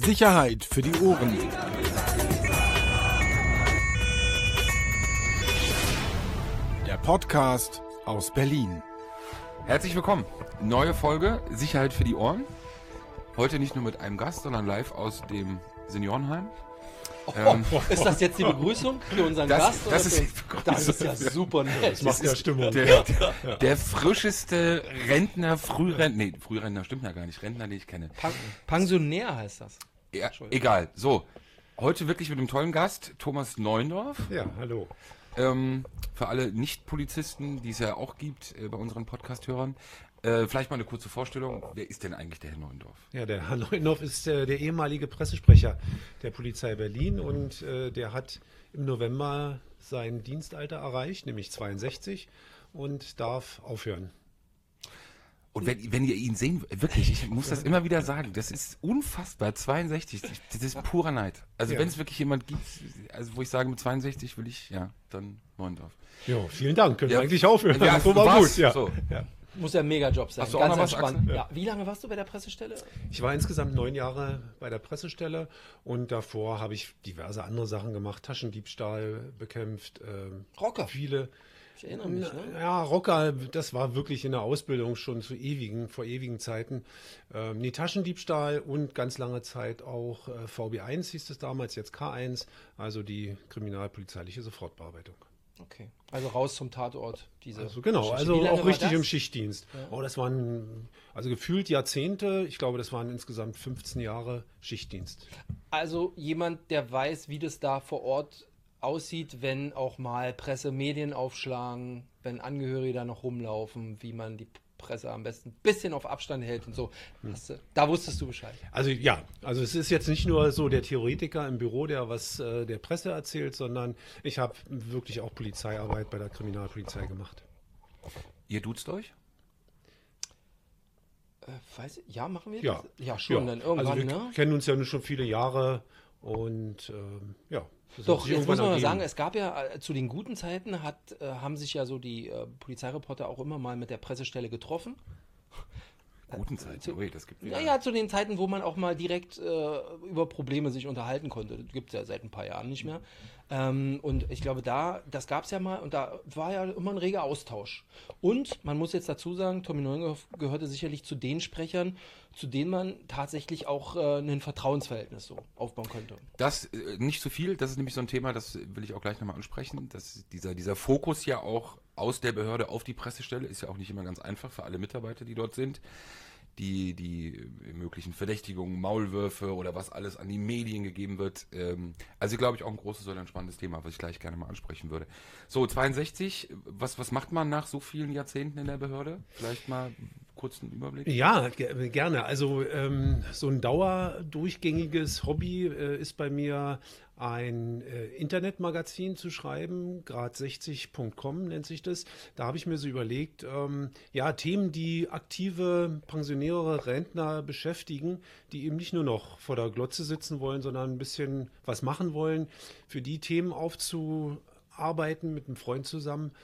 Sicherheit für die Ohren. Der Podcast aus Berlin. Herzlich willkommen. Neue Folge Sicherheit für die Ohren. Heute nicht nur mit einem Gast, sondern live aus dem Seniorenheim. Ist das jetzt die Begrüßung für unseren Gast? Das ist ja super nett. Das macht ja Stimmung. Der frischeste Rentner, Frührentner stimmt ja gar nicht, Rentner, den ich kenne. Pensionär heißt das. Ja, egal. So, heute wirklich mit einem tollen Gast, Thomas Neuendorf. Ja, hallo. Für alle Nicht-Polizisten, die es ja auch gibt bei unseren Podcast-Hörern. Vielleicht mal eine kurze Vorstellung. Wer ist denn eigentlich der Herr Neuendorf? Ja, der Herr Neuendorf ist der ehemalige Pressesprecher der Polizei Berlin und der hat im November sein Dienstalter erreicht, nämlich 62, und darf aufhören. Und wenn ihr ihn sehen, wirklich, ich muss das immer wieder sagen, das ist unfassbar, 62, das ist purer Neid. Also wenn es wirklich jemand gibt, also wo ich sage, mit 62 will ich, ja, dann Neuendorf. Ja, vielen Dank, können wir eigentlich aufhören. Ja, so war gut, ja. So. Ja. Muss ja ein Mega-Job sein. Hast du auch ganz noch was, entspannt. Axel? Ja. Wie lange warst du bei der Pressestelle? Ich war insgesamt 9 Jahre bei der Pressestelle und davor habe ich diverse andere Sachen gemacht, Taschendiebstahl bekämpft. Rocker. Viele. Ich erinnere mich, ne? Ja, Rocker, das war wirklich in der Ausbildung schon vor ewigen Zeiten. Taschendiebstahl und ganz lange Zeit auch VB1 hieß es damals, jetzt K1, also die kriminalpolizeiliche Sofortbearbeitung. Okay, also raus zum Tatort. Genau, also auch richtig im Schichtdienst. Ja. Oh, das waren also gefühlt Jahrzehnte, ich glaube, das waren insgesamt 15 Jahre Schichtdienst. Also jemand, der weiß, wie das da vor Ort aussieht, wenn auch mal Presse, Medien aufschlagen, wenn Angehörige da noch rumlaufen, wie man die Presse am besten ein bisschen auf Abstand hält und so. Da wusstest du Bescheid. Also ja, also es ist jetzt nicht nur so der Theoretiker im Büro, der was der Presse erzählt, sondern ich habe wirklich auch Polizeiarbeit bei der Kriminalpolizei gemacht. Ihr duzt euch? Ja, machen wir Ja. das? Ja, schon, dann irgendwann, also wir ne? kennen uns ja nun schon viele Jahre und ja. das Doch, hat sich jetzt irgendwann muss man mal ergeben. sagen, es gab ja zu den guten Zeiten, haben sich ja so die Polizeireporter auch immer mal mit der Pressestelle getroffen. Guten Zeit, das gibt Naja, zu den Zeiten, wo man auch mal direkt über Probleme sich unterhalten konnte. Das gibt es ja seit ein paar Jahren nicht mehr. Und ich glaube, das gab es ja mal und da war ja immer ein reger Austausch. Und man muss jetzt dazu sagen, Tommy Neuendorf gehörte sicherlich zu den Sprechern, zu denen man tatsächlich auch ein Vertrauensverhältnis so aufbauen könnte. Das nicht so viel, das ist nämlich so ein Thema, das will ich auch gleich nochmal ansprechen, dass dieser Fokus ja auch aus der Behörde auf die Pressestelle ist ja auch nicht immer ganz einfach für alle Mitarbeiter, die dort sind. Die möglichen Verdächtigungen, Maulwürfe oder was alles an die Medien gegeben wird. Also glaube ich auch ein großes oder ein spannendes Thema, was ich gleich gerne mal ansprechen würde. So, 62, was macht man nach so vielen Jahrzehnten in der Behörde? Vielleicht mal kurz einen Überblick? Ja, gerne. Also so ein dauerdurchgängiges Hobby ist bei mir ein Internetmagazin zu schreiben, grad60.com nennt sich das. Da habe ich mir so überlegt, Themen, die aktive, pensionäre Rentner beschäftigen, die eben nicht nur noch vor der Glotze sitzen wollen, sondern ein bisschen was machen wollen, für die Themen aufzuarbeiten mit einem Freund zusammen.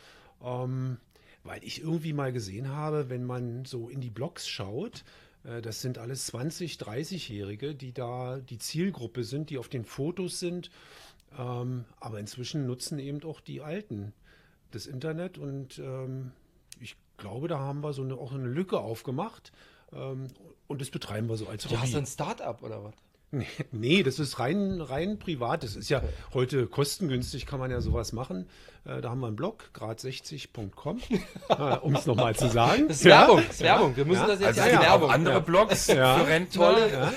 Weil ich irgendwie mal gesehen habe, wenn man so in die Blogs schaut, das sind alles 20-, 30-Jährige, die da die Zielgruppe sind, die auf den Fotos sind. Aber inzwischen nutzen eben auch die Alten das Internet. Und ich glaube, da haben wir auch eine Lücke aufgemacht. Und das betreiben wir so als Hobby. Du hast ein Start-up oder was? Nee, das ist rein privat. Das ist ja heute kostengünstig, kann man ja sowas machen. Da haben wir einen Blog, grad60.com, um es nochmal zu sagen. Das ist Werbung, das ist Werbung. Wir müssen das jetzt Also es gibt Werbung. auch andere Blogs für Rentner.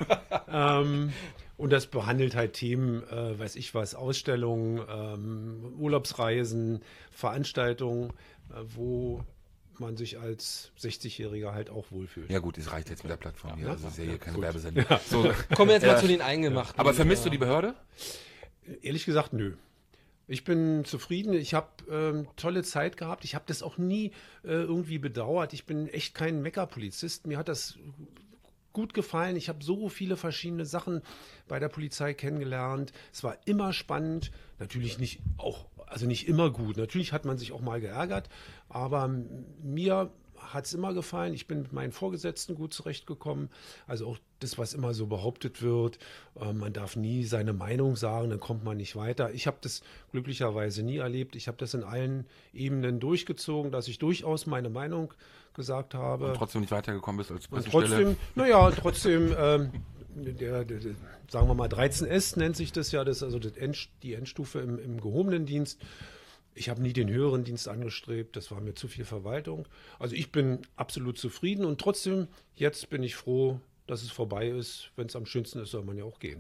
Und das behandelt halt Themen, Ausstellungen, Urlaubsreisen, Veranstaltungen, wo man sich als 60-Jähriger halt auch wohlfühlt. Ja gut, es reicht jetzt mit der Plattform hier. Ja, Also ist ja hier keine gut. Werbesendung. So. Kommen wir jetzt mal zu den Eingemachten. Aber vermisst du die Behörde? Ehrlich gesagt, nö. Ich bin zufrieden. Ich habe tolle Zeit gehabt. Ich habe das auch nie irgendwie bedauert. Ich bin echt kein Meckerpolizist. Mir hat das gut gefallen. Ich habe so viele verschiedene Sachen bei der Polizei kennengelernt. Es war immer spannend. Natürlich nicht immer gut. Natürlich hat man sich auch mal geärgert. Aber mir hat es immer gefallen. Ich bin mit meinen Vorgesetzten gut zurechtgekommen. Also auch das, was immer so behauptet wird, man darf nie seine Meinung sagen, dann kommt man nicht weiter. Ich habe das glücklicherweise nie erlebt. Ich habe das in allen Ebenen durchgezogen, dass ich durchaus meine Meinung gesagt habe. Und trotzdem nicht weitergekommen bist als Und Pressestelle. trotzdem, sagen wir mal 13S nennt sich das ja, das ist also die Endstufe im gehobenen Dienst. Ich habe nie den höheren Dienst angestrebt, das war mir zu viel Verwaltung. Also ich bin absolut zufrieden und trotzdem, jetzt bin ich froh, dass es vorbei ist. Wenn es am schönsten ist, soll man ja auch gehen.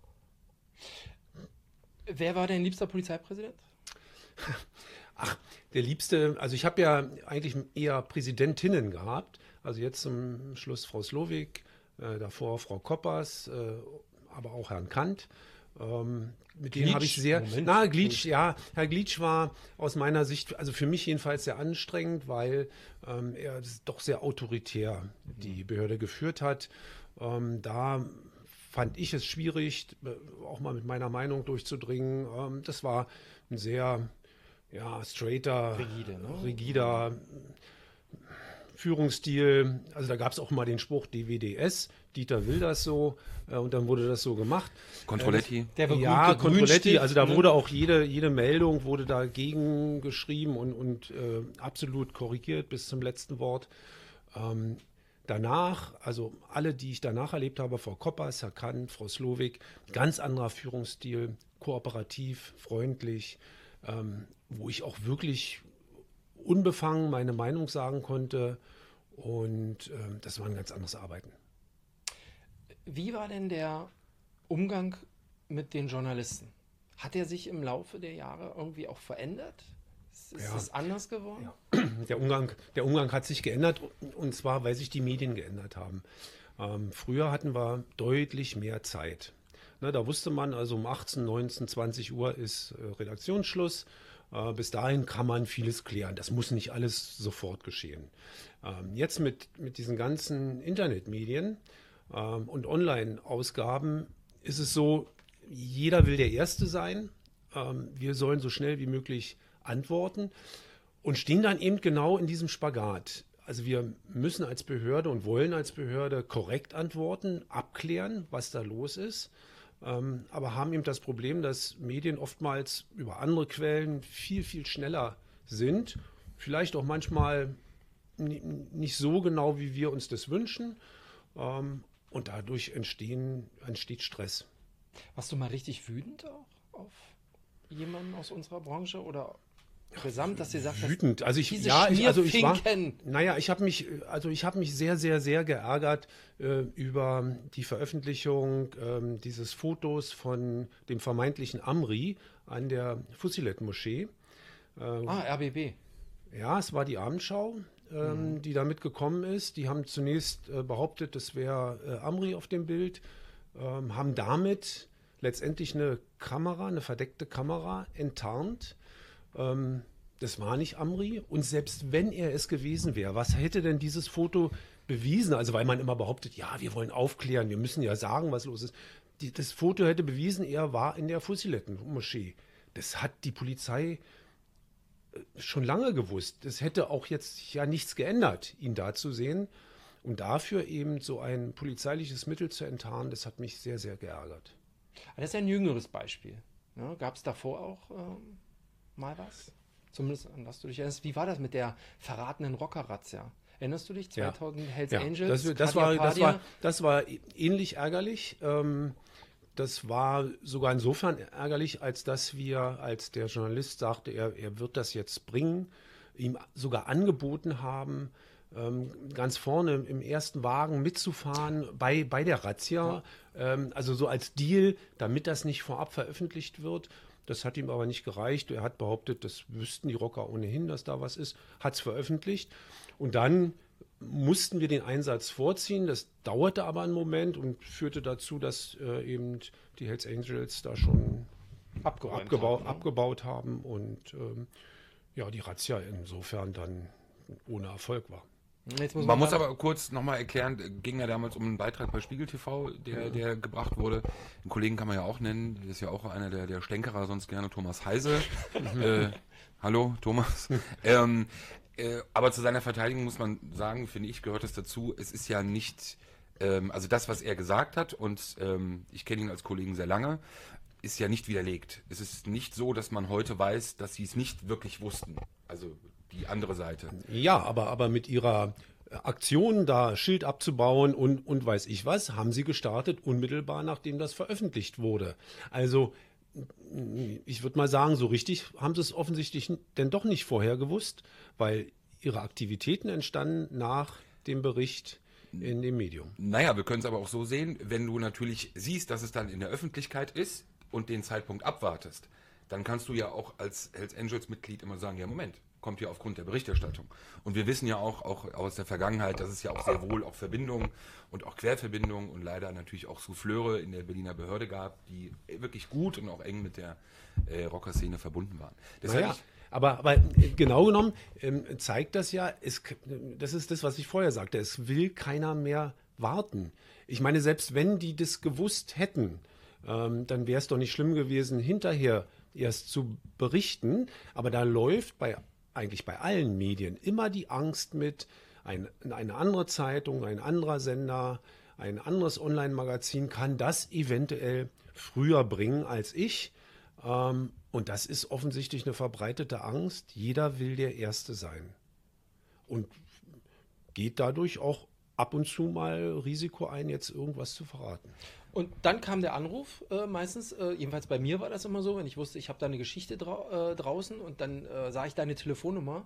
Wer war dein liebster Polizeipräsident? Ach, der Liebste, also ich habe ja eigentlich eher Präsidentinnen gehabt. Also jetzt zum Schluss Frau Slowik, davor Frau Koppers, aber auch Herrn Kant. Mit denen habe ich sehr. Glitsch, ja. Herr Glitsch war aus meiner Sicht, also für mich jedenfalls sehr anstrengend, weil er doch sehr autoritär die Behörde geführt hat. Da fand ich es schwierig, auch mal mit meiner Meinung durchzudringen. Das war ein sehr straighter, rigider Führungsstil. Also da gab es auch mal den Spruch DWDS, Dieter will das so, und dann wurde das so gemacht. Controletti. Controletti, also da wurde auch jede Meldung wurde dagegen geschrieben und absolut korrigiert bis zum letzten Wort. Danach, also alle, die ich danach erlebt habe, Frau Koppers, Herr Kant, Frau Slowik, ganz anderer Führungsstil, kooperativ, freundlich, wo ich auch wirklich unbefangen meine Meinung sagen konnte, und das war ein ganz anderes Arbeiten. Wie war denn der Umgang mit den Journalisten? Hat er sich im Laufe der Jahre irgendwie auch verändert? Ist es anders geworden? Ja. Der Umgang hat sich geändert, und zwar, weil sich die Medien geändert haben. Früher hatten wir deutlich mehr Zeit. Da wusste man, also um 18, 19, 20 Uhr ist Redaktionsschluss. Bis dahin kann man vieles klären. Das muss nicht alles sofort geschehen. Jetzt mit diesen ganzen Internetmedien und Online-Ausgaben ist es so, jeder will der Erste sein. Wir sollen so schnell wie möglich antworten und stehen dann eben genau in diesem Spagat. Also wir müssen als Behörde und wollen als Behörde korrekt antworten, abklären, was da los ist. Aber haben eben das Problem, dass Medien oftmals über andere Quellen viel, viel schneller sind. Vielleicht auch manchmal nicht so genau, wie wir uns das wünschen. Und dadurch entsteht Stress. Warst du mal richtig wütend auch auf jemanden aus unserer Branche oder gesamt, dass sie sagt, wütend. Also ich habe mich sehr, sehr, sehr geärgert über die Veröffentlichung dieses Fotos von dem vermeintlichen Amri an der Fusilet-Moschee. RBB. Ja, es war die Abendschau, die damit gekommen ist. Die haben zunächst behauptet, das wäre Amri auf dem Bild, haben damit letztendlich eine verdeckte Kamera enttarnt. Das war nicht Amri, und selbst wenn er es gewesen wäre, was hätte denn dieses Foto bewiesen? Also weil man immer behauptet, ja, wir wollen aufklären, wir müssen ja sagen, was los ist. Das Foto hätte bewiesen, er war in der Fusiletten-Moschee. Das hat die Polizei schon lange gewusst. Das hätte auch jetzt ja nichts geändert, ihn da zu sehen. Und dafür eben so ein polizeiliches Mittel zu enttarnen, das hat mich sehr, sehr geärgert. Das ist ja ein jüngeres Beispiel. Ja, gab es davor auch mal was? Zumindest an das du dich erinnerst. Wie war das mit der verratenen Rocker-Razzia? Erinnerst du dich? 2000 Hells Angels? Das war ähnlich ärgerlich. Das war sogar insofern ärgerlich, als der Journalist sagte, er wird das jetzt bringen, ihm sogar angeboten haben, ganz vorne im ersten Wagen mitzufahren bei der Razzia. Ja. Also so als Deal, damit das nicht vorab veröffentlicht wird. Das hat ihm aber nicht gereicht. Er hat behauptet, das wüssten die Rocker ohnehin, dass da was ist, hat es veröffentlicht. Und dann mussten wir den Einsatz vorziehen. Das dauerte aber einen Moment und führte dazu, dass eben die Hells Angels da schon abgebaut haben und die Razzia insofern dann ohne Erfolg war. Man muss aber kurz nochmal erklären, ging ja damals um einen Beitrag bei Spiegel TV, der gebracht wurde. Einen Kollegen kann man ja auch nennen, das ist ja auch einer der Stänkerer, sonst gerne Thomas Heise. Hallo, Thomas. Aber zu seiner Verteidigung muss man sagen, finde ich, gehört es dazu, es ist ja nicht Also das, was er gesagt hat, und ich kenne ihn als Kollegen sehr lange, ist ja nicht widerlegt. Es ist nicht so, dass man heute weiß, dass sie es nicht wirklich wussten. Also die andere Seite. Ja, aber mit ihrer Aktion, da Schild abzubauen und weiß ich was, haben sie gestartet, unmittelbar nachdem das veröffentlicht wurde. Also ich würde mal sagen, so richtig haben sie es offensichtlich denn doch nicht vorher gewusst, weil ihre Aktivitäten entstanden nach dem Bericht in dem Medium. Naja, wir können es aber auch so sehen, wenn du natürlich siehst, dass es dann in der Öffentlichkeit ist und den Zeitpunkt abwartest, dann kannst du ja auch als Hells Angels Mitglied immer sagen, ja Moment, kommt ja aufgrund der Berichterstattung. Und wir wissen ja auch aus der Vergangenheit, dass es ja auch sehr wohl auch Verbindungen und auch Querverbindungen und leider natürlich auch Souffleure in der Berliner Behörde gab, die wirklich gut und auch eng mit der Rockerszene verbunden waren. Deshalb Naja, aber genau genommen zeigt das ja, das ist das, was ich vorher sagte, es will keiner mehr warten. Ich meine, selbst wenn die das gewusst hätten, dann wäre es doch nicht schlimm gewesen, hinterher erst zu berichten. Aber da läuft eigentlich bei allen Medien immer die Angst mit, eine andere Zeitung, ein anderer Sender, ein anderes Online-Magazin kann das eventuell früher bringen als ich. Und das ist offensichtlich eine verbreitete Angst. Jeder will der Erste sein. Und geht dadurch auch ab und zu mal Risiko ein, jetzt irgendwas zu verraten. Und dann kam der Anruf meistens, jedenfalls bei mir war das immer so, wenn ich wusste, ich habe da eine Geschichte draußen und dann sah ich deine Telefonnummer.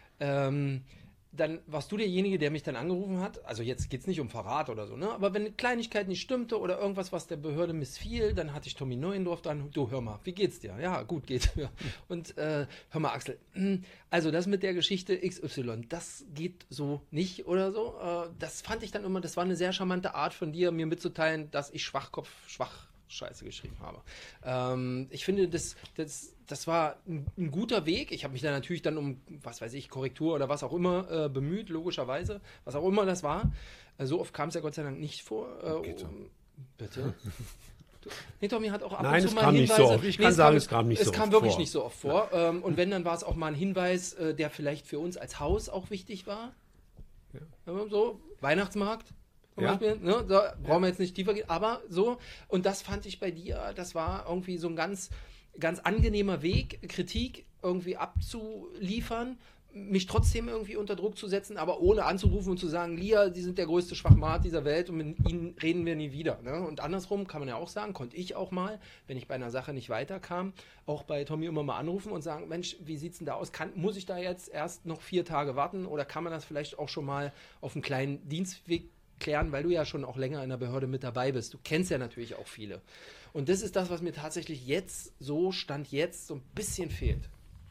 Dann warst du derjenige, der mich dann angerufen hat. Also jetzt geht es nicht um Verrat oder so, ne? Aber wenn eine Kleinigkeit nicht stimmte oder irgendwas, was der Behörde missfiel, dann hatte ich Tommy Neuendorf dran. Du, hör mal, wie geht's dir? Ja, gut, geht. Ja. Und hör mal, Axel, also das mit der Geschichte XY, das geht so nicht oder so. Das fand ich dann immer, das war eine sehr charmante Art von dir, mir mitzuteilen, dass ich Scheiße geschrieben habe. Ich finde, das war ein guter Weg. Ich habe mich da natürlich dann um, was weiß ich, Korrektur oder was auch immer bemüht, logischerweise, was auch immer das war. So oft kam es ja Gott sei Dank nicht vor. Bitte? Nee, Tommy hat auch ab Nein, und es zu mal kam Hinweise. nicht so oft. Ich kann sagen, es kam nicht so oft vor. Es kam wirklich vor. nicht so oft vor. Und wenn, dann war es auch mal ein Hinweis, der vielleicht für uns als Haus auch wichtig war. Ja. So, Weihnachtsmarkt. Zum Beispiel, ne? So, brauchen wir jetzt nicht tiefer gehen, aber so, und das fand ich bei dir, das war irgendwie so ein ganz, ganz angenehmer Weg, Kritik irgendwie abzuliefern, mich trotzdem irgendwie unter Druck zu setzen, aber ohne anzurufen und zu sagen, Lia, Sie sind der größte Schwachmat dieser Welt und mit Ihnen reden wir nie wieder. Ne? Und andersrum kann man ja auch sagen, konnte ich auch mal, wenn ich bei einer Sache nicht weiterkam, auch bei Tommy immer mal anrufen und sagen, Mensch, wie sieht's denn da aus? Muss ich da jetzt erst noch 4 Tage warten oder kann man das vielleicht auch schon mal auf einen kleinen Dienstweg klären, weil du ja schon auch länger in der Behörde mit dabei bist. Du kennst ja natürlich auch viele. Und das ist das, was mir tatsächlich jetzt, Stand jetzt, so ein bisschen fehlt.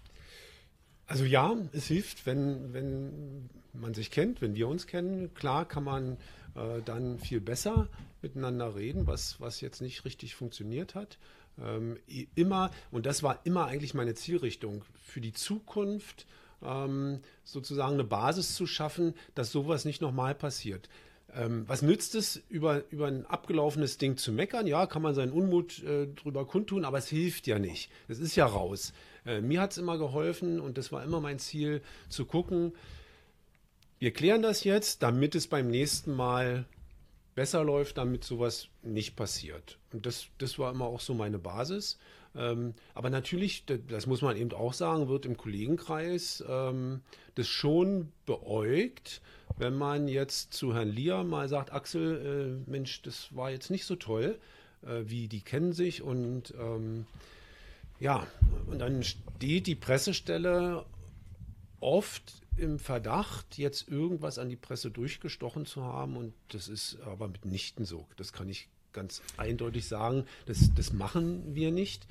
Also ja, es hilft, wenn man sich kennt, wenn wir uns kennen. Klar kann man dann viel besser miteinander reden, was jetzt nicht richtig funktioniert hat. Immer, und das war immer eigentlich meine Zielrichtung, für die Zukunft sozusagen eine Basis zu schaffen, dass sowas nicht nochmal passiert. Was nützt es, über ein abgelaufenes Ding zu meckern? Ja, kann man seinen Unmut drüber kundtun, aber es hilft ja nicht. Es ist ja raus. Mir hat es immer geholfen und das war immer mein Ziel, zu gucken, wir klären das jetzt, damit es beim nächsten Mal besser läuft, damit sowas nicht passiert. Und das war immer auch so meine Basis. Aber natürlich, das muss man eben auch sagen, wird im Kollegenkreis das schon beäugt, wenn man jetzt zu Herrn Lia mal sagt, Axel, Mensch, das war jetzt nicht so toll, wie die kennen sich und ja, und dann steht die Pressestelle oft im Verdacht, jetzt irgendwas an die Presse durchgestochen zu haben und das ist aber mitnichten so. Das kann ich ganz eindeutig sagen, das machen wir nicht.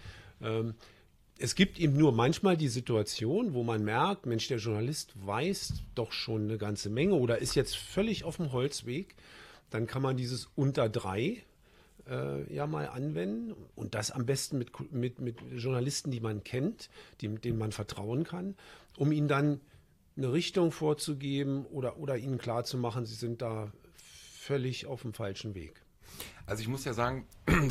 Es gibt eben nur manchmal die Situation, wo man merkt, Mensch, der Journalist weiß doch schon eine ganze Menge oder ist jetzt völlig auf dem Holzweg. Dann kann man dieses unter 3 ja mal anwenden und das am besten mit Journalisten, die man kennt, denen man vertrauen kann, um ihnen dann eine Richtung vorzugeben oder ihnen klarzumachen, sie sind da völlig auf dem falschen Weg. Also ich muss ja sagen,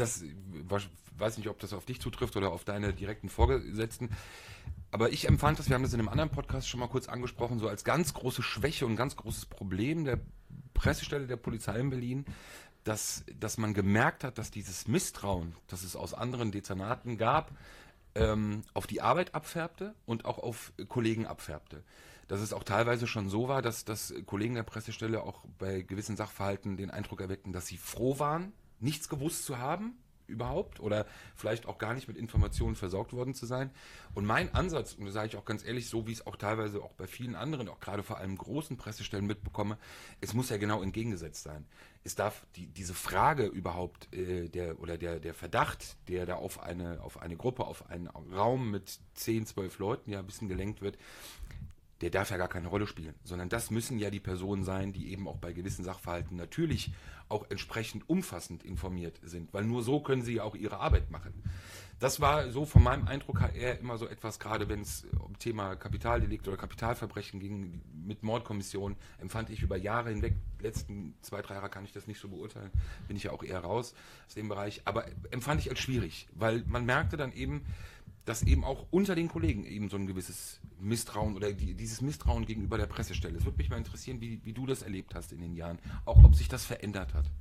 weiß nicht, ob das auf dich zutrifft oder auf deine direkten Vorgesetzten, aber ich empfand das, wir haben das in einem anderen Podcast schon mal kurz angesprochen, so als ganz große Schwäche und ganz großes Problem der Pressestelle der Polizei in Berlin, dass man gemerkt hat, dass dieses Misstrauen, das es aus anderen Dezernaten gab, auf die Arbeit abfärbte und auch auf Kollegen abfärbte. Dass es auch teilweise schon so war, dass Kollegen der Pressestelle auch bei gewissen Sachverhalten den Eindruck erweckten, dass sie froh waren, nichts gewusst zu haben überhaupt oder vielleicht auch gar nicht mit Informationen versorgt worden zu sein. Und mein Ansatz, und das sage ich auch ganz ehrlich, so wie ich es auch teilweise auch bei vielen anderen, auch gerade vor allem großen Pressestellen mitbekomme, es muss ja genau entgegengesetzt sein. Es darf diese Frage überhaupt, der Verdacht, der da auf eine Gruppe, auf einen Raum mit 10, 12 Leuten ja ein bisschen gelenkt wird, der darf ja gar keine Rolle spielen, sondern das müssen ja die Personen sein, die eben auch bei gewissen Sachverhalten natürlich auch entsprechend umfassend informiert sind, weil nur so können sie ja auch ihre Arbeit machen. Das war so von meinem Eindruck her eher immer so etwas, gerade wenn es um Thema Kapitaldelikt oder Kapitalverbrechen ging, mit Mordkommissionen, empfand ich über Jahre hinweg, letzten 2, 3 Jahre kann ich das nicht so beurteilen, bin ich ja auch eher raus aus dem Bereich, aber empfand ich als schwierig, weil man merkte dann eben, dass eben auch unter den Kollegen eben so ein gewisses Misstrauen oder dieses Misstrauen gegenüber der Pressestelle. Es würde mich mal interessieren, wie du das erlebt hast in den Jahren, auch ob sich das verändert hat.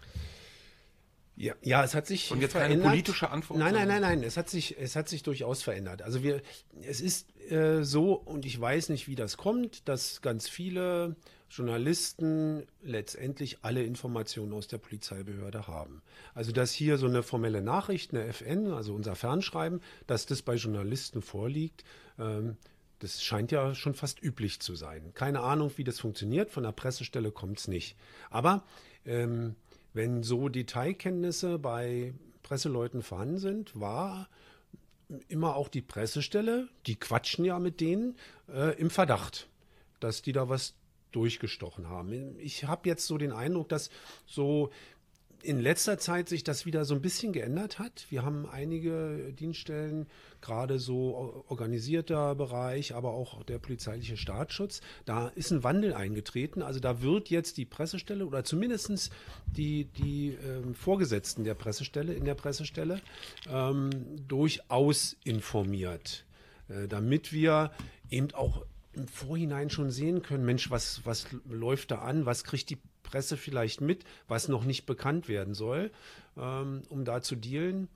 Ja, es hat sich und jetzt verändert. Keine politische Antwort? Nein, es hat sich durchaus verändert. Also es ist so, und ich weiß nicht, wie das kommt, dass ganz viele Journalisten letztendlich alle Informationen aus der Polizeibehörde haben. Also dass hier so eine formelle Nachricht, eine FN, also unser Fernschreiben, dass das bei Journalisten vorliegt, das scheint ja schon fast üblich zu sein. Keine Ahnung, wie das funktioniert, von der Pressestelle kommt es nicht. Aber wenn so Detailkenntnisse bei Presseleuten vorhanden sind, war immer auch die Pressestelle, die quatschen ja mit denen, im Verdacht, dass die da was durchgestochen haben. Ich habe jetzt so den Eindruck, dass so in letzter Zeit sich das wieder so ein bisschen geändert hat. Wir haben einige Dienststellen, gerade so organisierter Bereich, aber auch der polizeiliche Staatsschutz. Da ist ein Wandel eingetreten. Also da wird jetzt die Pressestelle oder zumindest die Vorgesetzten der Pressestelle, in der Pressestelle, durchaus informiert, damit wir eben auch im Vorhinein schon sehen können, Mensch, was läuft da an, was kriegt die Presse vielleicht mit, was noch nicht bekannt werden soll, um da zu dealen.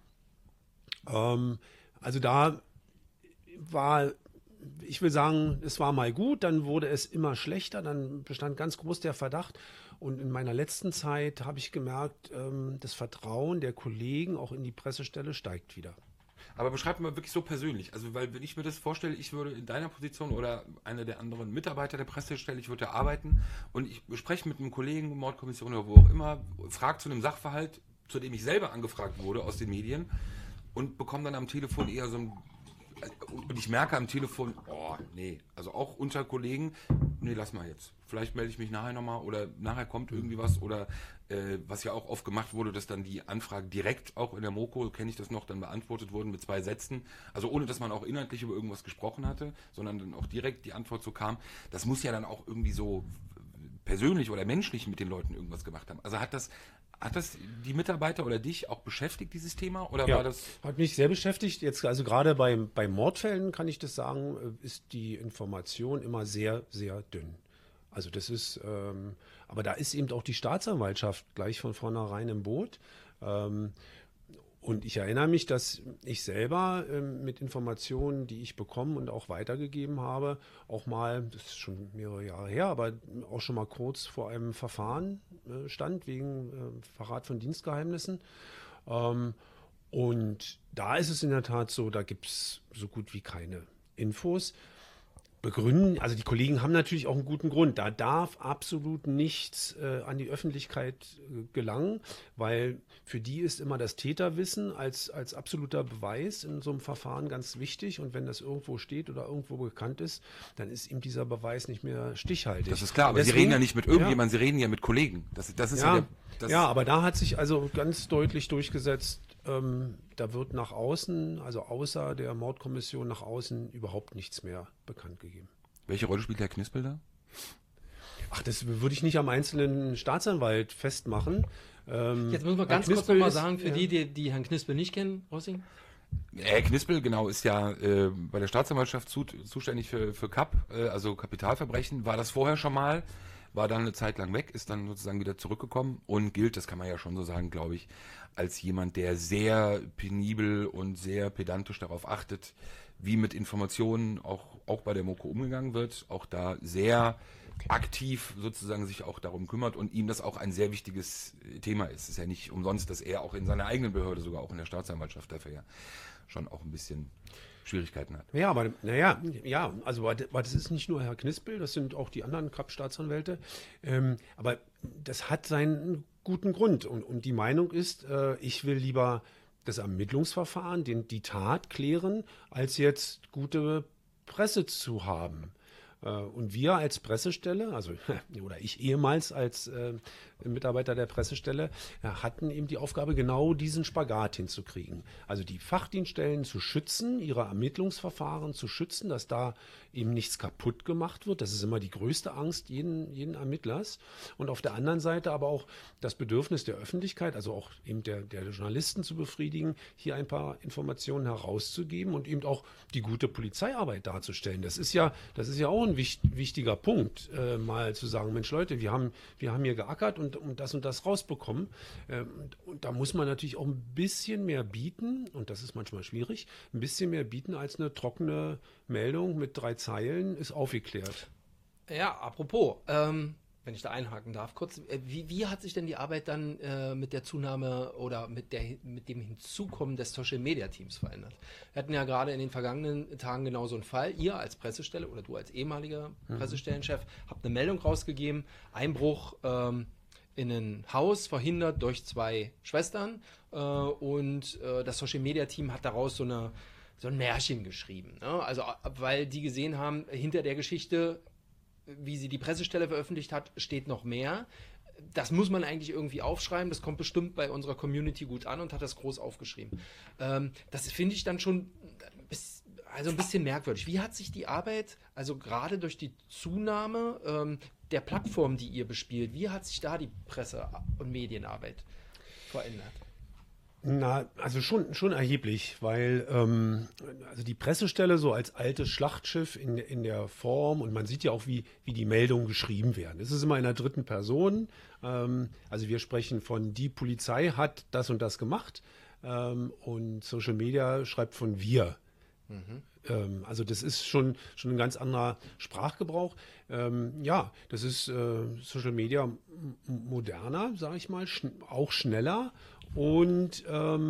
Also da war, ich will sagen, es war mal gut, dann wurde es immer schlechter, dann bestand ganz groß der Verdacht. Und in meiner letzten Zeit habe ich gemerkt, das Vertrauen der Kollegen auch in die Pressestelle steigt wieder. Aber beschreib mal wirklich so persönlich. Also, weil wenn ich mir das vorstelle, ich würde in deiner Position oder einer der anderen Mitarbeiter der Pressestelle, ich würde da arbeiten und ich spreche mit einem Kollegen, Mordkommission oder wo auch immer, frage zu einem Sachverhalt, zu dem ich selber angefragt wurde aus den Medien und bekomme dann am Telefon eher so ein... Und ich merke am Telefon, oh, nee, also auch unter Kollegen, nee, lass mal jetzt. Vielleicht melde ich mich nachher nochmal oder nachher kommt irgendwie was oder was ja auch oft gemacht wurde, dass dann die Anfragen direkt auch in der Moko, kenne ich das noch, dann beantwortet wurden mit 2 Sätzen. Also ohne, dass man auch inhaltlich über irgendwas gesprochen hatte, sondern dann auch direkt die Antwort so kam. Das muss ja dann auch irgendwie so persönlich oder menschlich mit den Leuten irgendwas gemacht haben. Also hat das die Mitarbeiter oder dich auch beschäftigt, dieses Thema? Oder ja, war das? Hat mich sehr beschäftigt. Jetzt, also gerade bei Mordfällen kann ich das sagen, ist die Information immer sehr, sehr dünn. Also das ist, aber da ist eben auch die Staatsanwaltschaft gleich von vornherein im Boot. Und ich erinnere mich, dass ich selber mit Informationen, die ich bekommen und auch weitergegeben habe, auch mal, das ist schon mehrere Jahre her, aber auch schon mal kurz vor einem Verfahren stand wegen Verrat von Dienstgeheimnissen. Und da ist es in der Tat so, da gibt es so gut wie keine Infos. Begründen, also die Kollegen haben natürlich auch einen guten Grund. Da darf absolut nichts an die Öffentlichkeit gelangen, weil für die ist immer das Täterwissen als absoluter Beweis in so einem Verfahren ganz wichtig. Und wenn das irgendwo steht oder irgendwo bekannt ist, dann ist ihm dieser Beweis nicht mehr stichhaltig. Das ist klar, aber deswegen, Sie reden ja nicht mit irgendjemandem, Sie reden ja mit Kollegen. Das ist ja, aber da hat sich also ganz deutlich durchgesetzt, da wird nach außen, also außer der Mordkommission nach außen, überhaupt nichts mehr bekannt gegeben. Welche Rolle spielt Herr Knispel da? Ach, das würde ich nicht am einzelnen Staatsanwalt festmachen. Jetzt müssen wir ganz kurz nochmal sagen, für die Herrn Knispel nicht kennen, Rossing. Herr Knispel, genau, ist ja bei der Staatsanwaltschaft zuständig für KAP, also Kapitalverbrechen. War das vorher schon mal? war dann eine Zeit lang weg, ist dann sozusagen wieder zurückgekommen und gilt, das kann man ja schon so sagen, glaube ich, als jemand, der sehr penibel und sehr pedantisch darauf achtet, wie mit Informationen auch bei der Moko umgegangen wird, auch da sehr aktiv sozusagen sich auch darum kümmert und ihm das auch ein sehr wichtiges Thema ist. Es ist ja nicht umsonst, dass er auch in seiner eigenen Behörde, sogar auch in der Staatsanwaltschaft dafür ja schon auch ein bisschen Schwierigkeiten hat. Ja, aber also das ist nicht nur Herr Knispel, das sind auch die anderen Kapp-Staatsanwälte. Aber das hat seinen guten Grund. Und die Meinung ist, ich will lieber das Ermittlungsverfahren, die Tat klären, als jetzt gute Presse zu haben. Und wir als Pressestelle, also oder ich ehemals als Mitarbeiter der Pressestelle, hatten eben die Aufgabe, genau diesen Spagat hinzukriegen. Also die Fachdienststellen zu schützen, ihre Ermittlungsverfahren zu schützen, dass da eben nichts kaputt gemacht wird. Das ist immer die größte Angst jeden Ermittlers. Und auf der anderen Seite aber auch das Bedürfnis der Öffentlichkeit, also auch eben der Journalisten zu befriedigen, hier ein paar Informationen herauszugeben und eben auch die gute Polizeiarbeit darzustellen. Das ist ja auch ein wichtiger Punkt, mal zu sagen, Mensch Leute, wir haben hier geackert und das rausbekommen. Und da muss man natürlich auch ein bisschen mehr bieten, und das ist manchmal schwierig, ein bisschen mehr bieten als eine trockene Meldung mit 3 Zeilen ist aufgeklärt. Ja, apropos, wenn ich da einhaken darf, kurz, wie hat sich denn die Arbeit dann mit der Zunahme oder mit dem Hinzukommen des Social-Media-Teams verändert? Wir hatten ja gerade in den vergangenen Tagen genau so einen Fall. Ihr als Pressestelle oder du als ehemaliger Pressestellenchef habt eine Meldung rausgegeben, Einbruch in ein Haus verhindert durch 2 Schwestern und das Social-Media-Team hat daraus so ein Märchen geschrieben. Ne? Also, weil die gesehen haben, hinter der Geschichte, wie sie die Pressestelle veröffentlicht hat, steht noch mehr. Das muss man eigentlich irgendwie aufschreiben. Das kommt bestimmt bei unserer Community gut an und hat das groß aufgeschrieben. Das finde ich dann schon ein bisschen merkwürdig. Wie hat sich die Arbeit, also gerade durch die Zunahme der Plattform, die ihr bespielt, wie hat sich da die Presse- und Medienarbeit verändert? Na, also schon erheblich, weil also die Pressestelle so als altes Schlachtschiff in der Form, und man sieht ja auch, wie die Meldungen geschrieben werden. Es ist immer in der 3. Person. Also wir sprechen von, die Polizei hat das und das gemacht, und Social Media schreibt von wir. Also das ist schon ein ganz anderer Sprachgebrauch. Ja, das ist Social Media moderner, sage ich mal, auch schneller und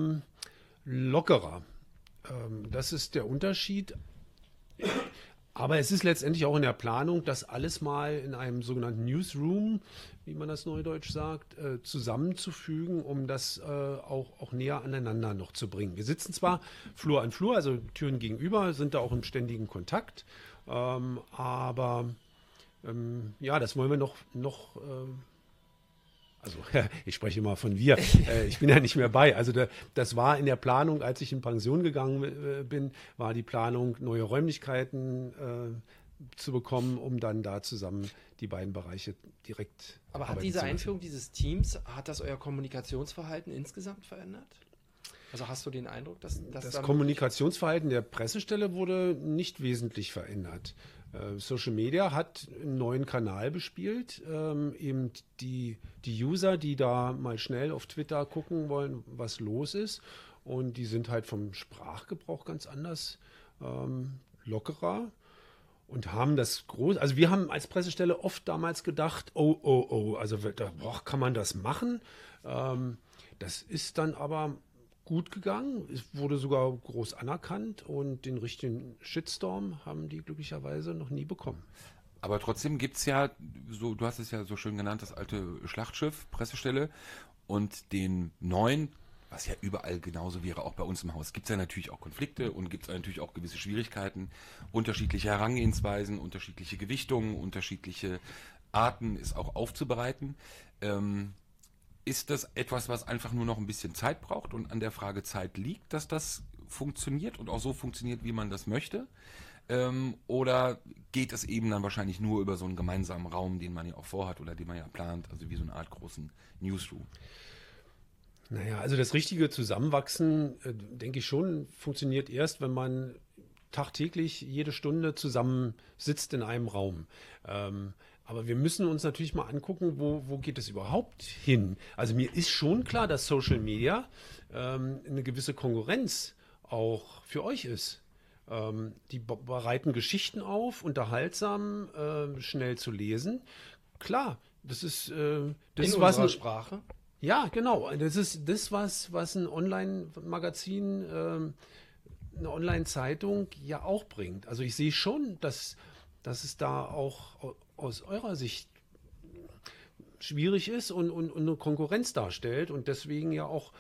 lockerer. Das ist der Unterschied. Aber es ist letztendlich auch in der Planung, das alles mal in einem sogenannten Newsroom, wie man das neudeutsch sagt, zusammenzufügen, um das auch näher aneinander noch zu bringen. Wir sitzen zwar Flur an Flur, also Türen gegenüber, sind da auch im ständigen Kontakt, aber ja, das wollen wir noch also ich spreche immer von wir, ich bin ja nicht mehr bei. Also das war in der Planung, als ich in Pension gegangen bin, war die Planung, neue Räumlichkeiten zu bekommen, um dann da zusammen die beiden Bereiche direkt. Aber hat diese Einführung dieses Teams, hat das euer Kommunikationsverhalten insgesamt verändert? Also hast du den Eindruck, dass das Kommunikationsverhalten der Pressestelle wurde nicht wesentlich verändert. Social Media hat einen neuen Kanal bespielt, eben die User, die da mal schnell auf Twitter gucken wollen, was los ist, und die sind halt vom Sprachgebrauch ganz anders, lockerer und haben das groß. Also wir haben als Pressestelle oft damals gedacht, also kann man das machen? Das ist dann aber gut gegangen, es wurde sogar groß anerkannt, und den richtigen Shitstorm haben die glücklicherweise noch nie bekommen. Aber trotzdem gibt es ja, so, du hast es ja so schön genannt, das alte Schlachtschiff, Pressestelle, und den neuen, was ja überall genauso wäre, auch bei uns im Haus, gibt es ja natürlich auch Konflikte und gibt es natürlich auch gewisse Schwierigkeiten, unterschiedliche Herangehensweisen, unterschiedliche Gewichtungen, unterschiedliche Arten, es auch aufzubereiten. Ist das etwas, was einfach nur noch ein bisschen Zeit braucht und an der Frage Zeit liegt, dass das funktioniert und auch so funktioniert, wie man das möchte? Oder geht es eben dann wahrscheinlich nur über so einen gemeinsamen Raum, den man ja auch vorhat oder den man ja plant, also wie so eine Art großen Newsroom? Naja, also das richtige Zusammenwachsen, denke ich schon, funktioniert erst, wenn man tagtäglich jede Stunde zusammen sitzt in einem Raum. Aber wir müssen uns natürlich mal angucken, wo geht es überhaupt hin? Also mir ist schon klar, dass Social Media eine gewisse Konkurrenz auch für euch ist. Die bereiten Geschichten auf, unterhaltsam, schnell zu lesen. Klar, das ist das In ist was unserer Sprache. ja, genau. Das ist das, was ein Online-Magazin, eine Online-Zeitung ja auch bringt. Also ich sehe schon, dass es da auch aus eurer Sicht schwierig ist und eine Konkurrenz darstellt und deswegen ja auch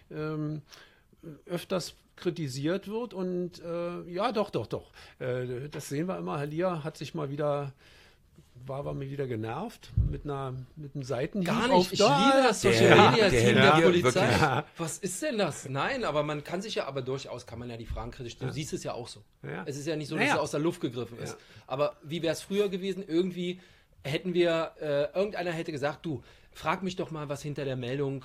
öfters kritisiert wird. Und ja, doch. Das sehen wir immer. Herr Lier hat sich mal wieder mir wieder genervt mit einem Seitenhieb. Gar auf nicht. Ich liebe das Social der Media Herr Team der Lier, Polizei. wirklich. Ja. Was ist denn das? Nein, aber man kann sich ja, aber durchaus kann man ja die Fragen kritisch. Du siehst es ja auch so. Ja. Es ist ja nicht so, dass Naja. es aus der Luft gegriffen ist. Ja. Aber wie wäre es früher gewesen? Irgendwie hätten wir, irgendeiner hätte gesagt, du, frag mich doch mal, was hinter der Meldung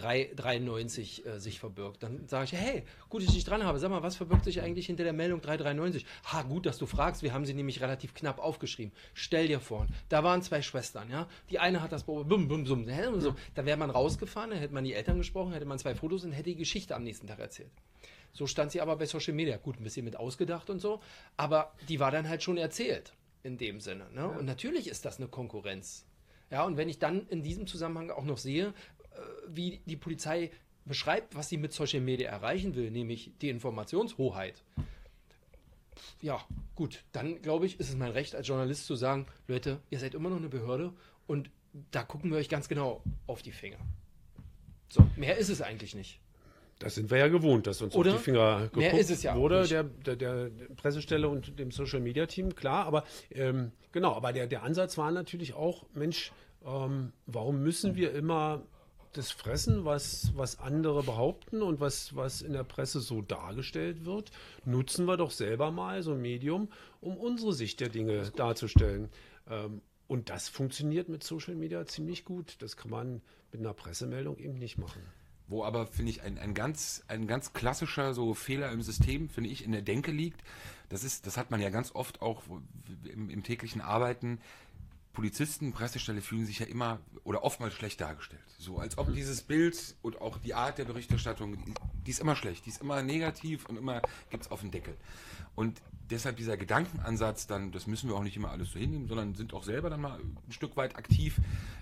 393 sich verbirgt. Dann sage ich, hey, gut, dass ich dich dran habe. Sag mal, was verbirgt sich eigentlich hinter der Meldung 393? Ha, gut, dass du fragst. Wir haben sie nämlich relativ knapp aufgeschrieben. Stell dir vor, da waren zwei Schwestern, ja. Die eine hat das bum, bum, bum. Da wäre man rausgefahren, dann hätte man die Eltern gesprochen, hätte man zwei Fotos und hätte die Geschichte am nächsten Tag erzählt. So stand sie aber bei Social Media. Gut, ein bisschen mit ausgedacht und so, aber die war dann halt schon erzählt in dem Sinne. Ne? Und natürlich ist das eine Konkurrenz. Ja, und wenn ich dann in diesem Zusammenhang auch noch sehe, wie die Polizei beschreibt, was sie mit Social Media erreichen will, nämlich die Informationshoheit. Ja, gut, dann glaube ich, ist es mein Recht als Journalist zu sagen, Leute, ihr seid immer noch eine Behörde und da gucken wir euch ganz genau auf die Finger. So, mehr ist es eigentlich nicht. Das sind wir ja gewohnt, dass uns Oder? auf die Finger Mehr geguckt ist es ja auch wurde, nicht. der Pressestelle und dem Social-Media-Team, klar. Aber genau, aber der Ansatz war natürlich auch, Mensch, warum müssen wir immer das fressen, was andere behaupten und was in der Presse so dargestellt wird? Nutzen wir doch selber mal so ein Medium, um unsere Sicht der Dinge darzustellen. Und das funktioniert mit Social Media ziemlich gut. Das kann man mit einer Pressemeldung eben nicht machen. Wo aber, finde ich, ein ganz klassischer so Fehler im System, finde ich, in der Denke liegt. Das hat man ja ganz oft auch im täglichen Arbeiten. Polizisten, Pressestelle fühlen sich ja immer oder oftmals schlecht dargestellt. So, als ob dieses Bild und auch die Art der Berichterstattung, die ist immer schlecht, die ist immer negativ und immer gibt es auf den Deckel. Und deshalb dieser Gedankenansatz, dann, das müssen wir auch nicht immer alles so hinnehmen, sondern sind auch selber dann mal ein Stück weit aktiv,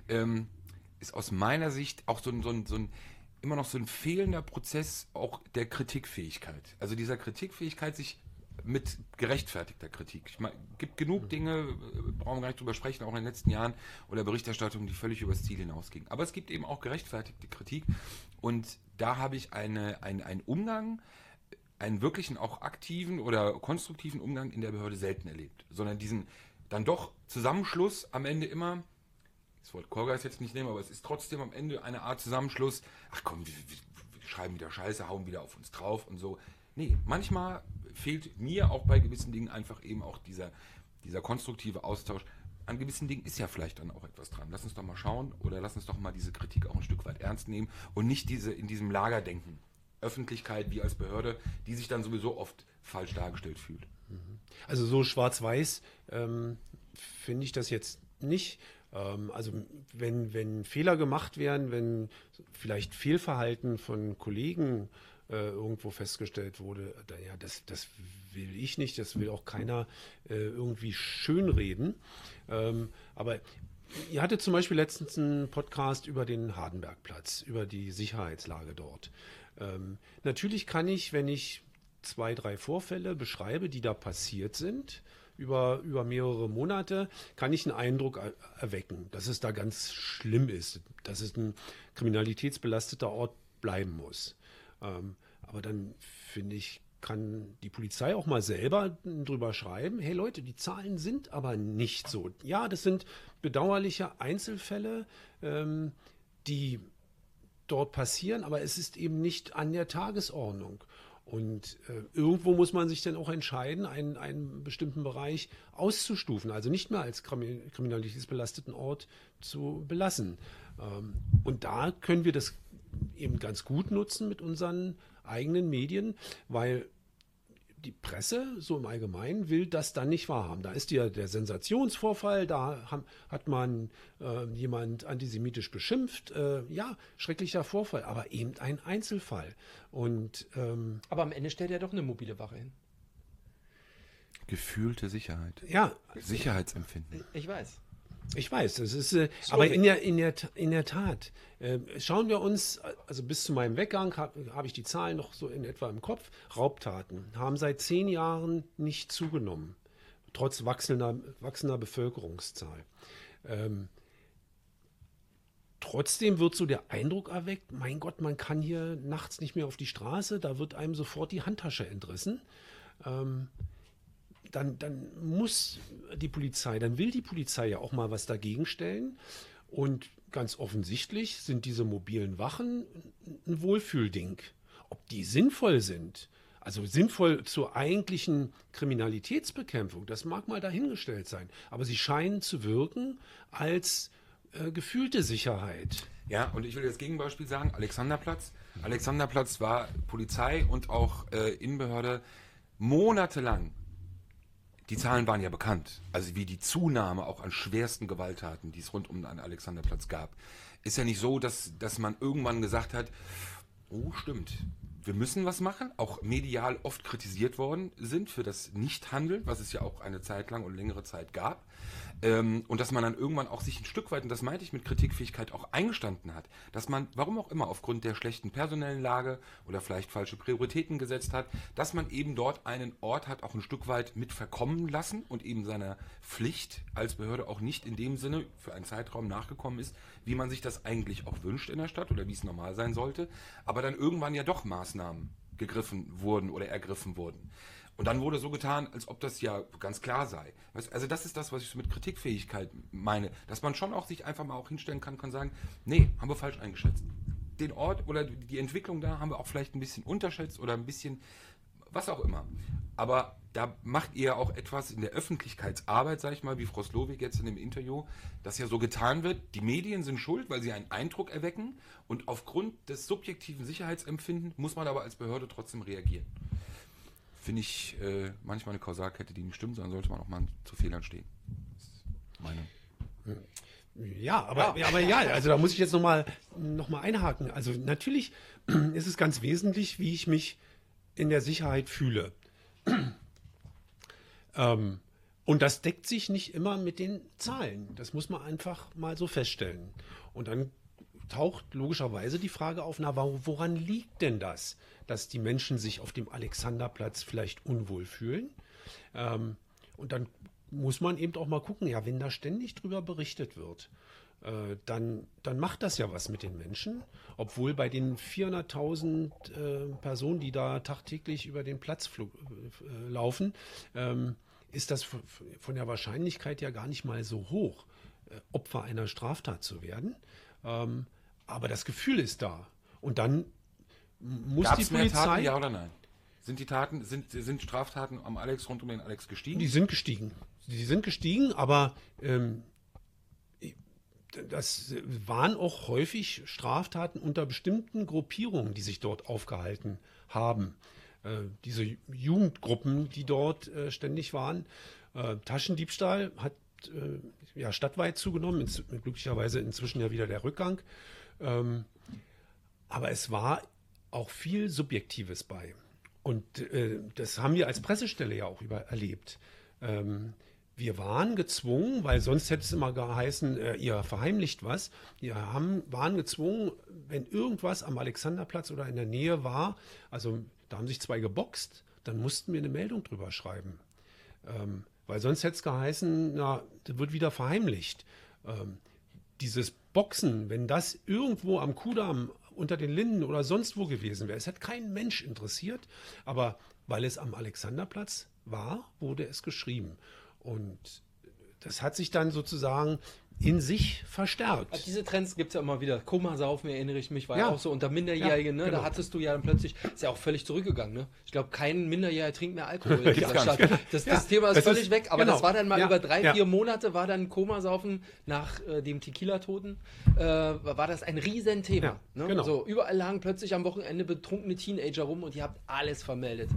ist aus meiner Sicht auch immer noch so ein fehlender Prozess auch der Kritikfähigkeit. Also dieser Kritikfähigkeit, sich mit gerechtfertigter Kritik. Ich meine, gibt genug Dinge, brauchen wir gar nicht drüber sprechen, auch in den letzten Jahren oder Berichterstattung, die völlig übers Ziel hinausgingen. Aber es gibt eben auch gerechtfertigte Kritik und da habe ich einen Umgang, einen wirklichen auch aktiven oder konstruktiven Umgang in der Behörde selten erlebt, sondern diesen dann doch Zusammenschluss am Ende immer. Das Wort Callgeist jetzt nicht nehmen, aber es ist trotzdem am Ende eine Art Zusammenschluss. Ach komm, wir schreiben wieder Scheiße, hauen wieder auf uns drauf und so. Nee, manchmal fehlt mir auch bei gewissen Dingen einfach eben auch dieser konstruktive Austausch. An gewissen Dingen ist ja vielleicht dann auch etwas dran. Lass uns doch mal schauen oder lass uns doch mal diese Kritik auch ein Stück weit ernst nehmen und nicht in diesem Lagerdenken. Öffentlichkeit, wie als Behörde, die sich dann sowieso oft falsch dargestellt fühlt. Also so schwarz-weiß finde ich das jetzt nicht. Also wenn Fehler gemacht werden, wenn vielleicht Fehlverhalten von Kollegen irgendwo festgestellt wurde, ja, das will ich nicht, das will auch keiner irgendwie schönreden. Aber ihr hattet zum Beispiel letztens einen Podcast über den Hardenbergplatz, über die Sicherheitslage dort. Natürlich kann ich, wenn ich 2, 3 Vorfälle beschreibe, die da passiert sind, über mehrere Monate, kann ich einen Eindruck erwecken, dass es da ganz schlimm ist, dass es ein kriminalitätsbelasteter Ort bleiben muss. Aber dann, finde ich, kann die Polizei auch mal selber drüber schreiben, hey Leute, die Zahlen sind aber nicht so. Ja, das sind bedauerliche Einzelfälle, die dort passieren, aber es ist eben nicht an der Tagesordnung. Und irgendwo muss man sich dann auch entscheiden, einen bestimmten Bereich auszustufen, also nicht mehr als kriminalitätsbelasteten Ort zu belassen. Und da können wir das eben ganz gut nutzen mit unseren eigenen Medien, weil die Presse, so im Allgemeinen, will das dann nicht wahrhaben. Da ist der Sensationsvorfall, da hat man jemand antisemitisch beschimpft. Ja, schrecklicher Vorfall, aber eben ein Einzelfall. Und, aber am Ende stellt er doch eine mobile Wache hin. Gefühlte Sicherheit. Ja. Sicherheitsempfinden. Ich weiß. Ich weiß, das ist, aber in der Tat, schauen wir uns, also bis zu meinem Weggang habe ich die Zahlen noch so in etwa im Kopf, Raubtaten haben seit 10 Jahren nicht zugenommen, trotz wachsender Bevölkerungszahl. Trotzdem wird so der Eindruck erweckt, mein Gott, man kann hier nachts nicht mehr auf die Straße, da wird einem sofort die Handtasche entrissen. Dann will die Polizei ja auch mal was dagegen stellen. Und ganz offensichtlich sind diese mobilen Wachen ein Wohlfühlding. Ob die sinnvoll sind, also sinnvoll zur eigentlichen Kriminalitätsbekämpfung, das mag mal dahingestellt sein. Aber sie scheinen zu wirken als gefühlte Sicherheit. Ja, und ich will das Gegenbeispiel sagen, Alexanderplatz. Alexanderplatz war Polizei und auch Innenbehörde monatelang. Die Zahlen waren ja bekannt, also wie die Zunahme auch an schwersten Gewalttaten, die es rund um den Alexanderplatz gab. Ist ja nicht so, dass man irgendwann gesagt hat, oh stimmt, wir müssen was machen, auch medial oft kritisiert worden sind für das Nichthandeln, was es ja auch eine Zeit lang und längere Zeit gab. Und dass man dann irgendwann auch sich ein Stück weit, und das meinte ich mit Kritikfähigkeit, auch eingestanden hat, dass man, warum auch immer, aufgrund der schlechten personellen Lage oder vielleicht falsche Prioritäten gesetzt hat, dass man eben dort einen Ort hat, auch ein Stück weit mit verkommen lassen und eben seiner Pflicht als Behörde auch nicht in dem Sinne für einen Zeitraum nachgekommen ist, wie man sich das eigentlich auch wünscht in der Stadt oder wie es normal sein sollte, aber dann irgendwann ja doch Maßnahmen gegriffen wurden oder ergriffen wurden. Und dann wurde so getan, als ob das ja ganz klar sei. Also das ist das, was ich so mit Kritikfähigkeit meine, dass man schon auch sich einfach mal auch hinstellen kann sagen, nee, haben wir falsch eingeschätzt. Den Ort oder die Entwicklung da haben wir auch vielleicht ein bisschen unterschätzt oder ein bisschen, was auch immer. Aber da macht ihr auch etwas in der Öffentlichkeitsarbeit, sag ich mal, wie Frau Slowik jetzt in dem Interview, dass ja so getan wird, die Medien sind schuld, weil sie einen Eindruck erwecken und aufgrund des subjektiven Sicherheitsempfindens muss man aber als Behörde trotzdem reagieren. Finde ich manchmal eine Kausalkette, die nicht stimmt, sondern sollte man auch mal zu Fehlern stehen. Das ist meine. Ja, aber also da muss ich jetzt noch mal einhaken. Also natürlich ist es ganz wesentlich, wie ich mich in der Sicherheit fühle. Und das deckt sich nicht immer mit den Zahlen. Das muss man einfach mal so feststellen. Und dann taucht logischerweise die Frage auf, na, woran liegt denn das, dass die Menschen sich auf dem Alexanderplatz vielleicht unwohl fühlen? Und dann muss man eben auch mal gucken, ja, wenn da ständig drüber berichtet wird, dann macht das ja was mit den Menschen, obwohl bei den 400.000 Personen, die da tagtäglich über den Platz laufen, ist das von der Wahrscheinlichkeit ja gar nicht mal so hoch, Opfer einer Straftat zu werden. Aber das Gefühl ist da. Und dann muss Gab's die Polizei... mehr Taten, ja oder nein? Sind Straftaten am Alex rund um den Alex gestiegen? Die sind gestiegen. Die sind gestiegen, aber das waren auch häufig Straftaten unter bestimmten Gruppierungen, die sich dort aufgehalten haben. Diese Jugendgruppen, die dort ständig waren. Taschendiebstahl hat stadtweit zugenommen, glücklicherweise inzwischen ja wieder der Rückgang. Aber es war auch viel Subjektives bei. Und das haben wir als Pressestelle ja auch erlebt. Wir waren gezwungen, weil sonst hätte es immer geheißen, ihr verheimlicht was. Wir waren gezwungen, wenn irgendwas am Alexanderplatz oder in der Nähe war, also da haben sich 2 geboxt, dann mussten wir eine Meldung drüber schreiben. Weil sonst hätte es geheißen, na, das wird wieder verheimlicht. Dieses Boxen, wenn das irgendwo am Kudamm unter den Linden oder sonst wo gewesen wäre, es hat keinen Mensch interessiert, aber weil es am Alexanderplatz war, wurde es geschrieben. Und das hat sich dann sozusagen in sich verstärkt. Also diese Trends gibt es ja immer wieder. Komasaufen, erinnere ich mich, war ja auch so unter Minderjährigen. Ne? Genau. Da hattest du ja dann plötzlich, ist ja auch völlig zurückgegangen. Ne? Ich glaube, kein Minderjähriger trinkt mehr Alkohol in dieser Stadt. Das Thema ist völlig weg. Aber das war dann mal über 3-4 Monate, war dann Komasaufen nach dem Tequila-Toten, war das ein Riesenthema. Ja, ne? genau. So, überall lagen plötzlich am Wochenende betrunkene Teenager rum und ihr habt alles vermeldet.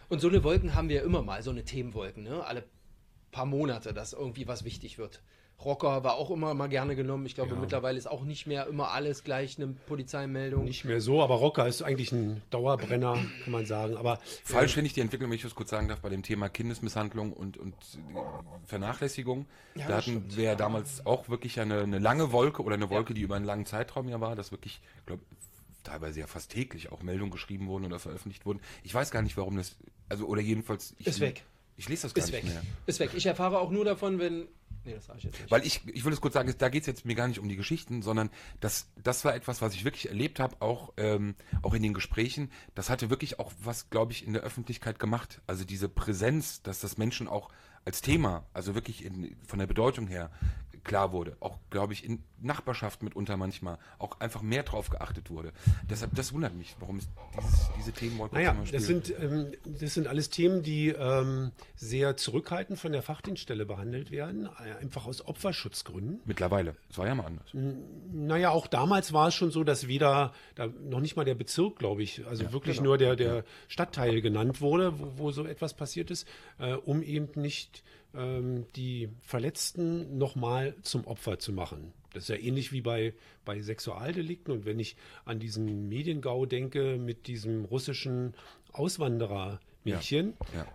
Und so eine Wolken haben wir immer mal, so eine Themenwolken, ne? Alle paar Monate, dass irgendwie was wichtig wird. Rocker war auch immer mal gerne genommen. Ich glaube, mittlerweile ist auch nicht mehr immer alles gleich eine Polizeimeldung. Nicht mehr so, aber Rocker ist eigentlich ein Dauerbrenner, kann man sagen. Aber falsch finde ich die Entwicklung, wenn ich das kurz sagen darf, bei dem Thema Kindesmisshandlung und Vernachlässigung. Ja, Da hatten wir ja damals auch wirklich eine lange Wolke oder eine Wolke, die über einen langen Zeitraum ja war, dass wirklich, ich glaube, teilweise ja fast täglich auch Meldungen geschrieben wurden oder veröffentlicht wurden. Ich weiß gar nicht, warum das, also oder jedenfalls... Ist weg. Ich lese das gar nicht mehr. Ist weg. Ich erfahre auch nur davon, wenn... Nee, das sage ich jetzt nicht. Weil ich will es kurz sagen, da geht es jetzt mir gar nicht um die Geschichten, sondern das war etwas, was ich wirklich erlebt habe, auch in den Gesprächen. Das hatte wirklich auch was, glaube ich, in der Öffentlichkeit gemacht. Also diese Präsenz, dass das Menschen auch als Thema, also wirklich von der Bedeutung her klar wurde. Auch, glaube ich, in Nachbarschaft mitunter manchmal auch einfach mehr drauf geachtet wurde. Deshalb, das wundert mich, warum es diese Themen heute naja, das sind alles Themen, die sehr zurückhaltend von der Fachdienststelle behandelt werden, einfach aus Opferschutzgründen. Mittlerweile. Es war ja mal anders. Naja, auch damals war es schon so, dass noch nicht mal der Bezirk, glaube ich, also wirklich nur der Stadtteil genannt wurde, wo so etwas passiert ist, um eben nicht die Verletzten nochmal zum Opfer zu machen. Das ist ja ähnlich wie bei Sexualdelikten. Und wenn ich an diesen Mediengau denke mit diesem russischen Auswanderermädchen,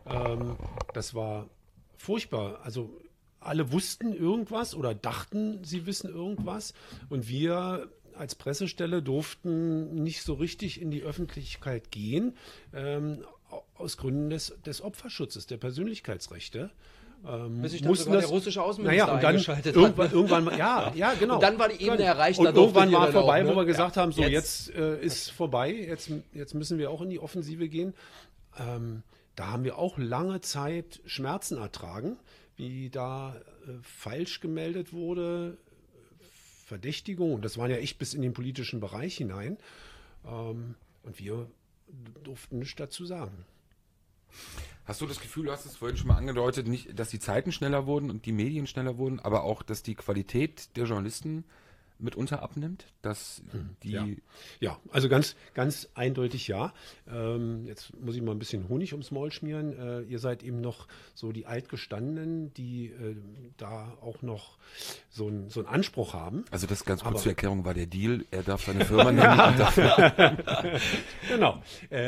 das war furchtbar. Also alle wussten irgendwas oder dachten, sie wissen irgendwas. Und wir als Pressestelle durften nicht so richtig in die Öffentlichkeit gehen, aus Gründen des Opferschutzes, der Persönlichkeitsrechte. Bis sich dann sogar der russische Außenminister und dann eingeschaltet irgendwann mal, genau. Und dann war die Ebene erreicht. Und irgendwann war vorbei, wo wir gesagt haben, so jetzt ist vorbei, jetzt müssen wir auch in die Offensive gehen. Da haben wir auch lange Zeit Schmerzen ertragen, wie da falsch gemeldet wurde, Verdächtigung, und das waren ja echt bis in den politischen Bereich hinein. Und wir durften nichts dazu sagen. Hast du das Gefühl, du hast es vorhin schon mal angedeutet, nicht, dass die Zeiten schneller wurden und die Medien schneller wurden, aber auch, dass die Qualität der Journalisten mitunter abnimmt? Dass die Ja, also ganz, ganz eindeutig ja. Jetzt muss ich mal ein bisschen Honig ums Maul schmieren. Ihr seid eben noch so die Altgestandenen, die da auch noch so einen Anspruch haben. Also das ganz kurz zur Erklärung war der Deal, er darf seine Firma nennen. Genau.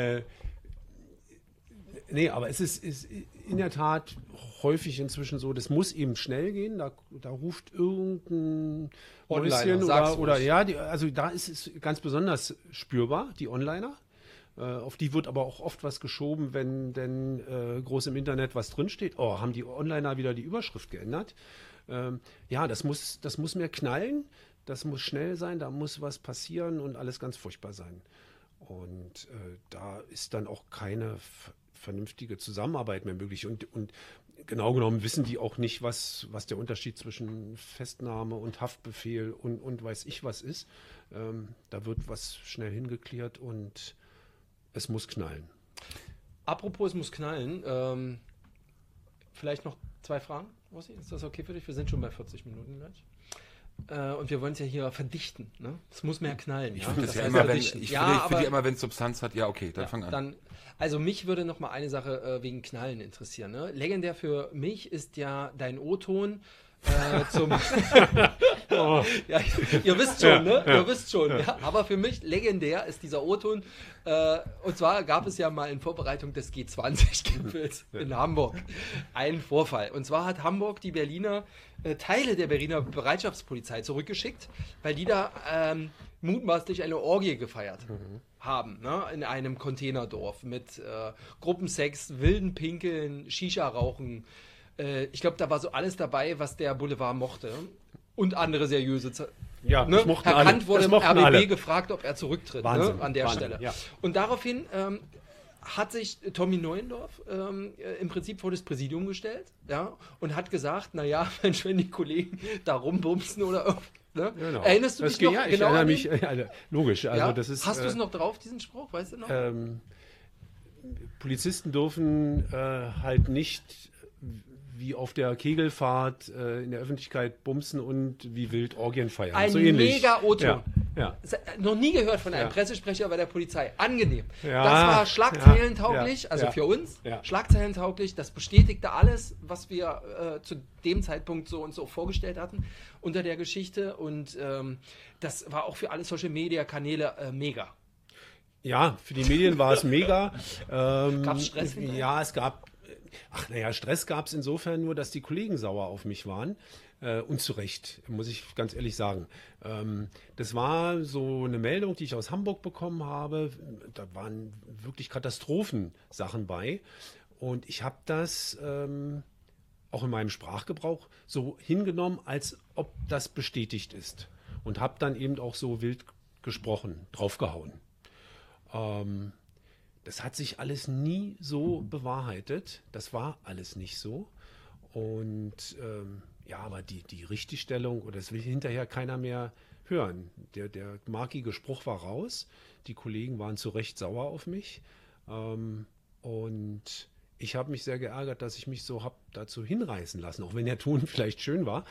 Nee, aber es ist in der Tat häufig inzwischen so, das muss eben schnell gehen, da ruft irgendein Häuschen oder also da ist es ganz besonders spürbar, die Onliner. Auf die wird aber auch oft was geschoben, wenn denn groß im Internet was drinsteht. Oh, haben die Onliner wieder die Überschrift geändert? Das muss mehr knallen, das muss schnell sein, da muss was passieren und alles ganz furchtbar sein. Und da ist dann auch keine vernünftige Zusammenarbeit mehr möglich. Und genau genommen wissen die auch nicht, was der Unterschied zwischen Festnahme und Haftbefehl und weiß ich was ist. Da wird was schnell hingeklärt und es muss knallen. Apropos, es muss knallen. Vielleicht noch 2 Fragen, Rossi? Ist das okay für dich? Wir sind schon bei 40 Minuten gleich. Und wir wollen es ja hier verdichten. Ne? Es muss mehr knallen. Ich finde ja immer, wenn es Substanz hat, ja okay, dann fang an. Also mich würde noch mal eine Sache wegen Knallen interessieren. Ne? Legendär für mich ist ja dein O-Ton zum... Ja, ihr wisst schon, ne? Ihr wisst schon. Ja? Aber für mich legendär ist dieser O-Ton. Und zwar gab es ja mal in Vorbereitung des G20-Gipfels in Hamburg einen Vorfall. Und zwar hat Hamburg die Berliner Teile der Berliner Bereitschaftspolizei zurückgeschickt, weil die da mutmaßlich eine Orgie gefeiert haben, ne? In einem Containerdorf mit Gruppensex, wilden Pinkeln, Shisha-Rauchen. Ich glaube, da war so alles dabei, was der Boulevard mochte. Und andere seriöse Ja, ne? Herr Kant wurde im RBB alle gefragt, ob er zurücktritt, Wahnsinn, ne? An der Wahnsinn, Stelle. ja. Und daraufhin hat sich Tommy Neuendorf im Prinzip vor das Präsidium gestellt, ja, und hat gesagt, naja, Mensch, wenn die Kollegen da rumbumsen oder irgendwie, ne? Genau. Erinnerst du dich noch? Ja, ich erinnere mich, logisch. Also ja? das ist, hast du es noch drauf, diesen Spruch, weißt du noch? Polizisten dürfen halt nicht wie auf der Kegelfahrt in der Öffentlichkeit bumsen und wie wild Orgien feiern. Ein so ähnlich. mega O-Ton. Ja. Ja. Noch nie gehört von einem Ja. Pressesprecher bei der Polizei. Angenehm. Ja, Das war schlagzeilentauglich, ja, also ja, für uns, ja. schlagzeilentauglich. Das bestätigte alles, was wir zu dem Zeitpunkt so uns so vorgestellt hatten unter der Geschichte. Und das war auch für alle Social-Media-Kanäle mega. Ja, für die Medien war es mega. Gab's Stress hinterher? Ja, es gab, Stress gab es insofern nur, dass die Kollegen sauer auf mich waren. Und zu Recht, muss ich ganz ehrlich sagen. Das war so eine Meldung, die ich aus Hamburg bekommen habe. Da waren wirklich Katastrophensachen bei. Und ich habe das auch in meinem Sprachgebrauch so hingenommen, als ob das bestätigt ist. Und habe dann eben auch so wild gesprochen, draufgehauen. Das hat sich alles nie so bewahrheitet. Das war alles nicht so. Und ja, aber die Richtigstellung, oder das will hinterher keiner mehr hören. Der markige Spruch war raus. Die Kollegen waren zu Recht sauer auf mich. Und ich habe mich sehr geärgert, dass ich mich so habe dazu hinreißen lassen, auch wenn der Ton vielleicht schön war.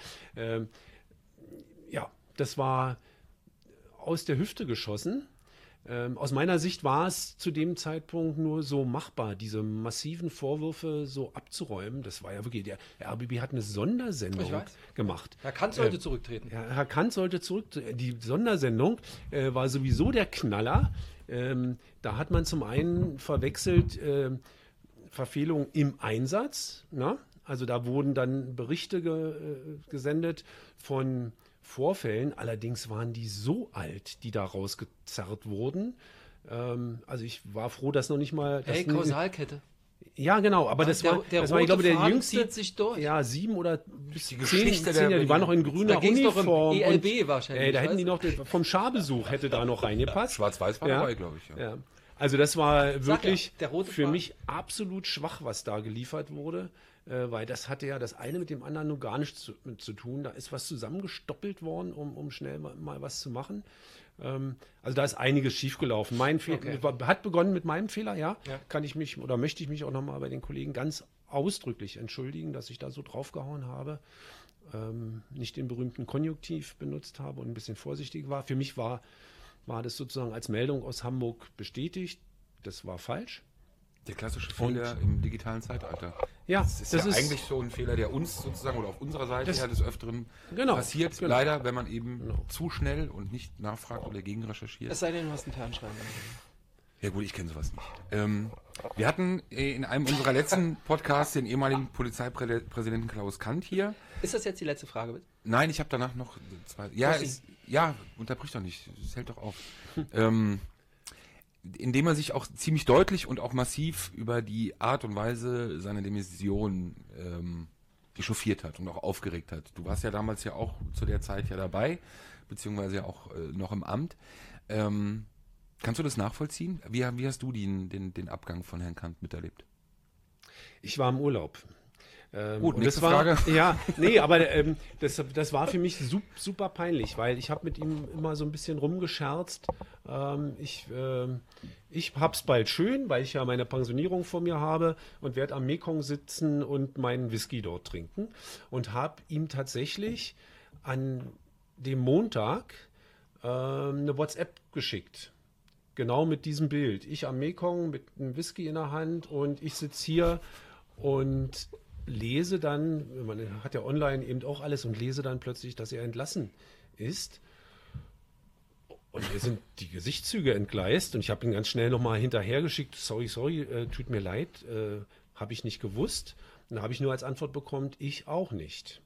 Ja, das war aus der Hüfte geschossen. Aus meiner Sicht war es zu dem Zeitpunkt nur so machbar, diese massiven Vorwürfe so abzuräumen. Das war ja wirklich, der RBB hat eine Sondersendung gemacht. Herr Kant sollte zurücktreten. Herr Kant sollte zurücktreten. Die Sondersendung war sowieso der Knaller. Da hat man zum einen verwechselt Verfehlungen im Einsatz. Na? Also da wurden dann Berichte gesendet von Vorfällen, allerdings waren die so alt, die da rausgezerrt wurden. Also ich war froh, dass noch nicht mal... Hey, Kausalkette. Ja, genau, aber das war, ich glaube, der jüngste... Zieht sich durch. Ja, 7 oder bis Die 10 Geschichte Jahre, die waren noch in grüner Da ging's doch Uniform. um ELB wahrscheinlich. Da hätten weißt die du? noch, vom Scharbesuch hätte da noch reingepasst. Schwarz-Weiß war Ja. dabei, glaube ich. Ja. Ja. Also das war wirklich der rote für Faden. mich absolut schwach, was da geliefert wurde, weil das hatte ja das eine mit dem anderen nur gar nichts zu tun. Da ist was zusammengestoppelt worden, um schnell mal was zu machen. Also da ist einiges schiefgelaufen. Mein Fehler hat begonnen mit meinem Fehler, ja. Kann ich mich oder möchte ich mich auch nochmal bei den Kollegen ganz ausdrücklich entschuldigen, dass ich da so draufgehauen habe. Nicht den berühmten Konjunktiv benutzt habe und ein bisschen vorsichtig war. Für mich war das sozusagen als Meldung aus Hamburg bestätigt. Das war falsch. Der klassische Fehler im digitalen Zeitalter. Ja, das ist eigentlich so ein Fehler, der uns sozusagen oder auf unserer Seite ja des Öfteren passiert. Genau. Leider, wenn man eben zu schnell und nicht nachfragt oder gegen recherchiert. Es sei denn, du hast einen Fernschreiber. Ja gut, ich kenne sowas nicht. Wir hatten in einem unserer letzten Podcasts den ehemaligen Polizeipräsidenten Klaus Kant hier. Ist das jetzt die letzte Frage? Nein, ich habe danach noch zwei. Ja, unterbrich doch nicht. Es hält doch auf. Indem er sich auch ziemlich deutlich und auch massiv über die Art und Weise seiner Demission echauffiert hat und auch aufgeregt hat. Du warst ja damals ja auch zu der Zeit ja dabei, beziehungsweise ja auch noch im Amt. Kannst du das nachvollziehen? Wie hast du den Abgang von Herrn Kant miterlebt? Ich war im Urlaub. Gut, nächste das war, Frage. Ja, nee, aber das war für mich super peinlich, weil ich habe mit ihm immer so ein bisschen rumgescherzt. Ich hab's bald schön, weil ich ja meine Pensionierung vor mir habe und werde am Mekong sitzen und meinen Whisky dort trinken. Und habe ihm tatsächlich an dem Montag eine WhatsApp geschickt. Genau mit diesem Bild. Ich am Mekong mit einem Whisky in der Hand und ich sitze hier und lese dann, man hat ja online eben auch alles und lese dann plötzlich, dass er entlassen ist. Und mir sind die Gesichtszüge entgleist und ich habe ihn ganz schnell nochmal hinterhergeschickt. Sorry, tut mir leid, habe ich nicht gewusst. Und da habe ich nur als Antwort bekommen, ich auch nicht.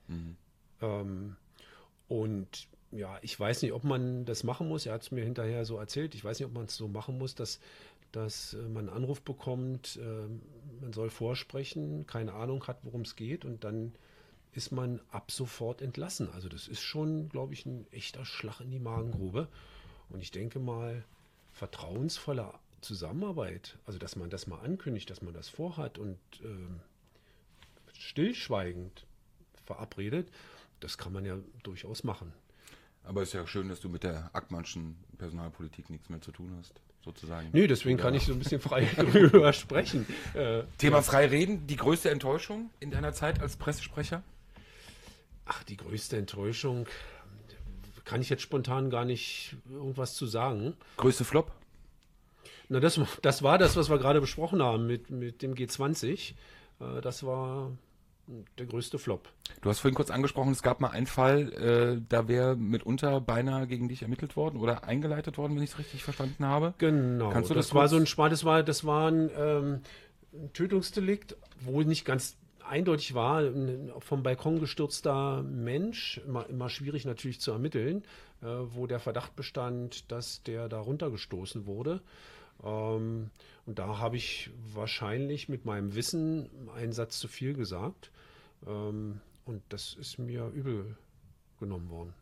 Und ja, ich weiß nicht, ob man das machen muss. Er hat es mir hinterher so erzählt. Ich weiß nicht, ob man es so machen muss, dass man einen Anruf bekommt, man soll vorsprechen, keine Ahnung hat, worum es geht und dann ist man ab sofort entlassen. Also das ist schon, glaube ich, ein echter Schlag in die Magengrube. Und ich denke mal, vertrauensvolle Zusammenarbeit, also dass man das mal ankündigt, dass man das vorhat und stillschweigend verabredet, das kann man ja durchaus machen. Aber es ist ja schön, dass du mit der Ackmannschen Personalpolitik nichts mehr zu tun hast, sozusagen. Nö, deswegen kann ich so ein bisschen frei darüber sprechen. Thema frei reden, die größte Enttäuschung in deiner Zeit als Pressesprecher? Ach, die größte Enttäuschung kann ich jetzt spontan gar nicht irgendwas zu sagen. Größte Flop? Na, das war das, was wir gerade besprochen haben mit dem G20. Das war der größte Flop. Du hast vorhin kurz angesprochen, es gab mal einen Fall, da wäre mitunter beinahe gegen dich ermittelt worden oder eingeleitet worden, wenn ich es richtig verstanden habe. Genau. Kannst du das war so ein ein Tötungsdelikt, wo nicht ganz eindeutig war, ein vom Balkon gestürzter Mensch, immer schwierig natürlich zu ermitteln, wo der Verdacht bestand, dass der da runtergestoßen wurde. Und da habe ich wahrscheinlich mit meinem Wissen einen Satz zu viel gesagt. Und das ist mir übel genommen worden.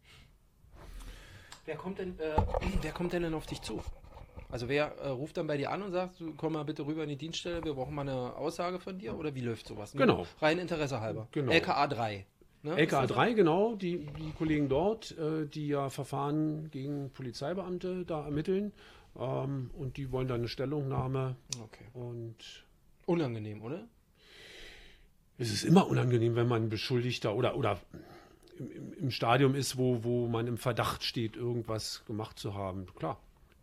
Wer kommt denn auf dich zu? Also wer ruft dann bei dir an und sagt, du komm mal bitte rüber in die Dienststelle, wir brauchen mal eine Aussage von dir? Oder wie läuft sowas? Nur Genau. Rein Interesse halber. Genau. LKA 3. Ne? LKA 3, genau, die Kollegen dort, die ja Verfahren gegen Polizeibeamte da ermitteln. Und die wollen dann eine Stellungnahme. Okay. Und Unangenehm, oder? es ist immer unangenehm, wenn man Beschuldigter oder im Stadium ist, wo man im Verdacht steht, irgendwas gemacht zu haben. Klar.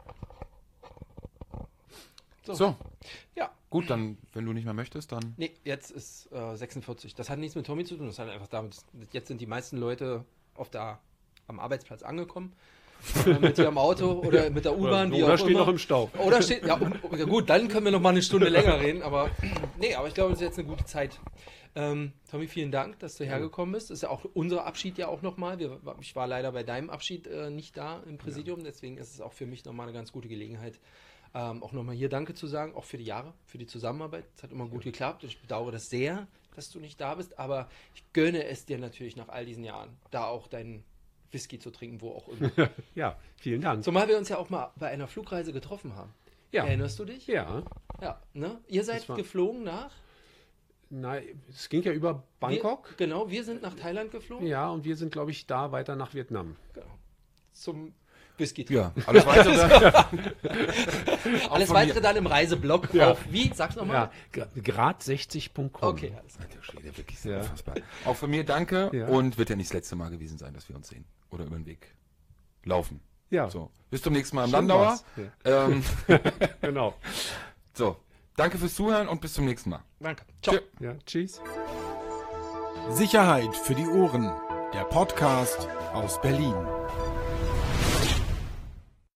So, Ja. gut, dann, wenn du nicht mehr möchtest, dann... Nee, jetzt ist 46. Das hat nichts mit Tommy zu tun. Das hat einfach damit, jetzt sind die meisten Leute am Arbeitsplatz angekommen. Mit ihrem Auto oder mit der U-Bahn, wie auch immer. Oder steht noch im Staub. Oder steht, ja, gut, dann können wir noch mal eine Stunde länger reden, aber ich glaube, es ist jetzt eine gute Zeit. Tommy, vielen Dank, dass du hergekommen bist. Das ist ja auch unser Abschied ja auch nochmal. Ich war leider bei deinem Abschied nicht da im Präsidium, deswegen ist es auch für mich nochmal eine ganz gute Gelegenheit, auch nochmal hier Danke zu sagen, auch für die Jahre, für die Zusammenarbeit. Es hat immer gut geklappt und ich bedauere das sehr, dass du nicht da bist, aber ich gönne es dir natürlich nach all diesen Jahren, da auch deinen Whisky zu trinken, wo auch immer. Ja, vielen Dank. Zumal wir uns ja auch mal bei einer Flugreise getroffen haben. Ja. Erinnerst du dich? Ja. Ja, ne? Ihr seid Das war- geflogen nach? Nein, es ging ja über Bangkok. Wir sind nach Thailand geflogen. Ja, und wir sind, glaube ich, da weiter nach Vietnam. Genau. Zum Whisky. Ja, alles weitere Alles von weitere mir. dann im Reiseblog Ja. auf, wie? Sag's nochmal. Ja, grad60.com. Okay, alles klar. Alter Schwede, wirklich so Ja. unfassbar. Auch von mir danke Ja. und wird ja nicht das letzte Mal gewesen sein, dass wir uns sehen oder über den Weg laufen. Ja, So, bis zum nächsten Mal im Schön Landauer. war's. Ja. Genau. So, danke fürs Zuhören und bis zum nächsten Mal. Danke. Ciao. Tschö. Ja, tschüss. Sicherheit für die Ohren. Der Podcast aus Berlin.